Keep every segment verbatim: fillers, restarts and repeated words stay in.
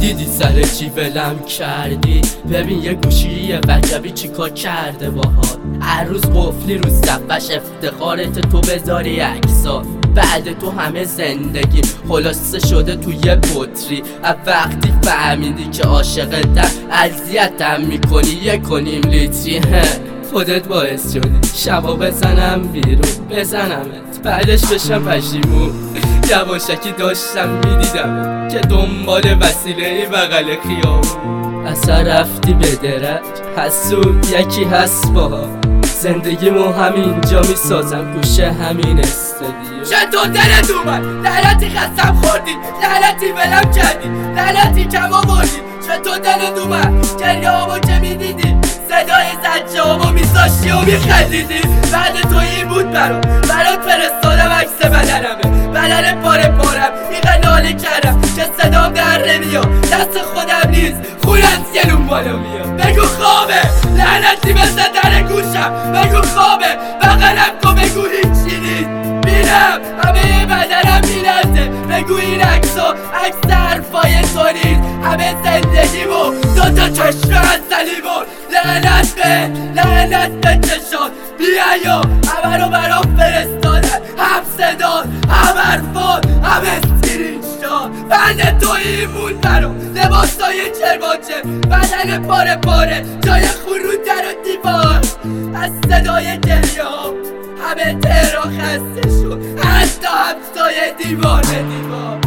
دیدی سر چی ولم کردی؟ ببین یه گوشی وجبی چیکار کرده باهات. هر روز قفلی رو صفحش افتخارت تو بذاری عکسات. بعد تو همه زندگی خلاصه شده توی پتری. از وقتی فهمیدی که عاشقتم اذیتم میکنی یک کنیم لیتری. خودت باعث شدی شبا بزنم بیرون بزنمت، بعدش بشم پشیمون. یواشکی داشتم میدیدم که دنبال وسیله ای بغل خیابون. اصلا رفتی به درک حسود یکی هست باها. زندگیمو همینجا میسازم گوشه همین استادیو. چطور دلت اومد؟ لعنتی قسم خوردی، لعنتی ولم کردی، لعنتی کم آوردی. چطور دلت اومد؟ گریه‌هامو که میدیدی، صدای زجره‌هامو میذاشتی و میخندیدی. بعد تو این بود برام، برات فرستادم عکس بدنمه، بدن پاره پارم اینقدر ناله کردم که صدام در نمیاد. دست خودم نیست خونم سیلون بالا میاد. بگو خوابه لعنتی مثل در گوشم، بگو خوابه بغلم کن بگو هیچی نیست. میرم همه بدنم میلرزه، بگو این عکسا عکس حرفای تو نیست. همه زندگیمو دوتا چشم اصلیمو لعنت به لعنت به چشان بیایا. همه رو برام فرستادن، هم صدان هم حرفان هم اسکرینشات. بند تو این بود برام لباسای چرماچه، بدن پاره پاره جای خون رو در و دیوار. از صدای گریه‌هام همه تهران خسته شد، حتی همسایه دیوار به دیوار.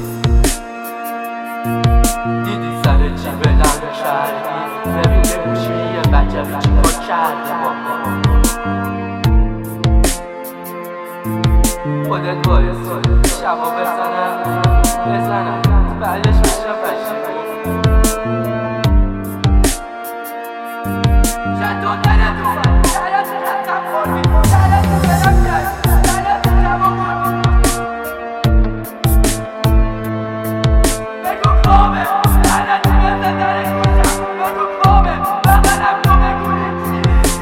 دیدی سر چی بلند کردی؟ ببین یه گوشی یه وجبی چیکار کرده باها. خودت باعث شدی شبا بزنم بزنم بعدش بشم پشیمون. چطور دلت اومد؟ لعنت قسم خوردی، لعنت ولم کردی، لعنت کم آوردی. بگو خوابه لعنتی مثل در گوشم، بگو خوابه بغلم کن بگو هیچی نیست.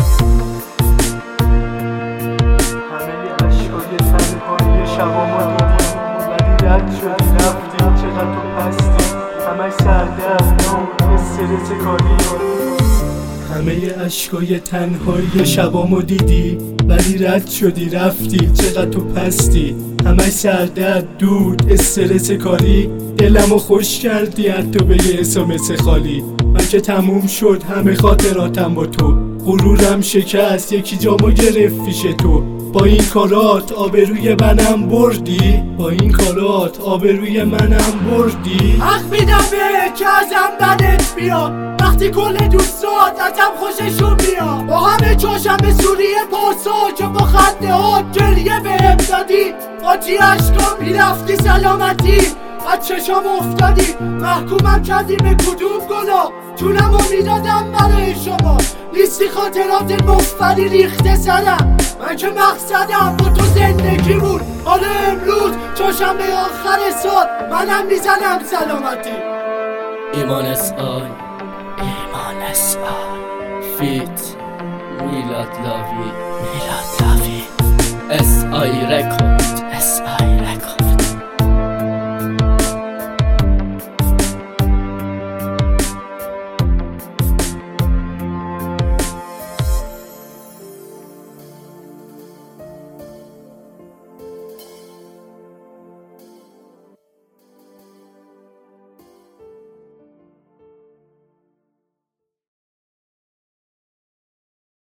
همه اشکای تنهایی شبامو دیدی، ولی رد شدی رفتی. چقدر تو پستی همش سردرد و استرس کاری. همه اشکای تنهایی شبامو دیدی، ولی رد شدی رفتی. چقدر تو پستی همش سردرد دود استرس کاری. دلمو خوش کردی حتی به یه اسمس خالی. من که تموم شد همه خاطراتم با تو. غرورم شکست یکی جامو گرفت پیش تو. با این کارات آبروی منم بردی، با این کارات آبروی منم بردی. حق میدم به که ازم بدت بیاد، وقتی کل دوستات ازم خوششون بیاد. با همه چاشم به سوریه پارسا که با خنده ها گریه بهم دادی. آتی عشقام میرفتی سلامتی، از چشام افتادی. محکومم کردی به کدوم گناه، جونمو میدادم برای شما. لیستی خاطرات مفبری ریخته سرم، من که مقصدم با تو زندگی بود. حالا امروز چاشم به آخر سال منم میزنم سلامتی. ایمان اس آی ایمان اس آی فیت میلاد لاوی میلاد لاوی اس آی رکورد.